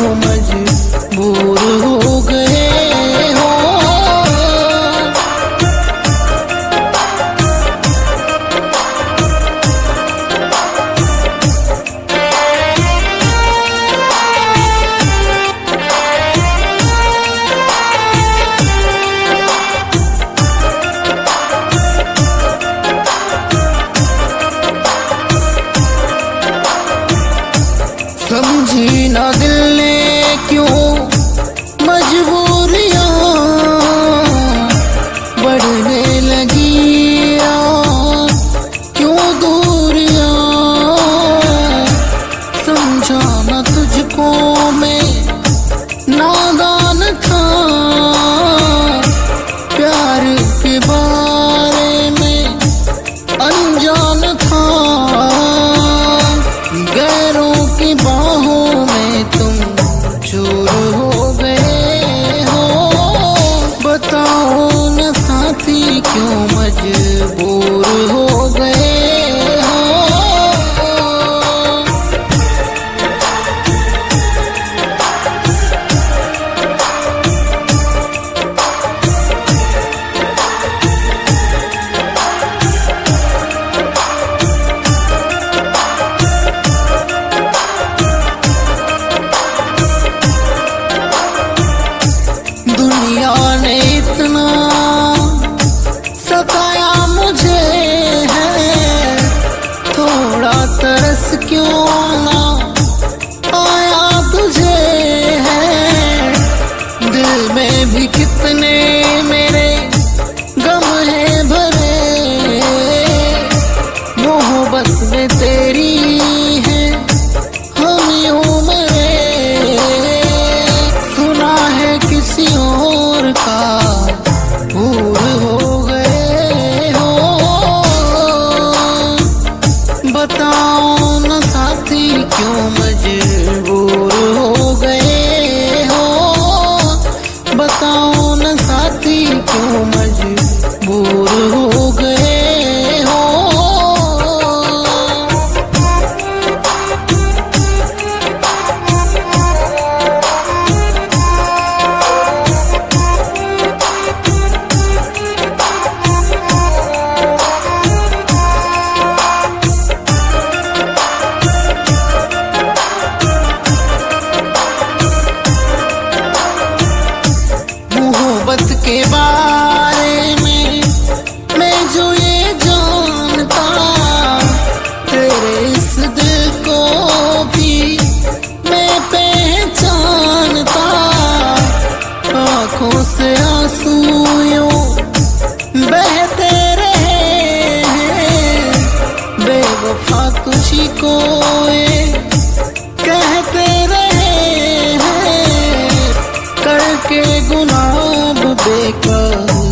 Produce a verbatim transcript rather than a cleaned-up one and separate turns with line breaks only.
क्यों मजबूर हो गए हो। समझी ना दिल ने क्यों मजबूरियां बढ़ने लगी, क्यों दूरियां। समझा ना तुझको मैं नादान था, प्यार के बारे में अनजान था। गैरों की बाहों में तुम चूर हो गए हो। बताओ न साथी क्यों मजबूर हो गए हो। दुनिया ने इतना सताया मुझे है, थोड़ा तरस क्यों ना आया तुझे है। दिल में भी कितने मेरे गम है भरे, मोहब्बत में तेरी है हम यूं मरे। सुना है किसी और का भूल हो गए हो। बताओ न साथी क्यों मजबूर हो गए हो। बताओ न साथी क्यों मजबूर हो गए हो। मोहब्बत के बारे में मैं जो ये जानता, तेरे इस दिल को भी मैं पहचानता। आँखों से आंसू यूं बहते रहे हैं, बेवफा तुझी को ये कहते रहे हैं। करके गुनाह बेकार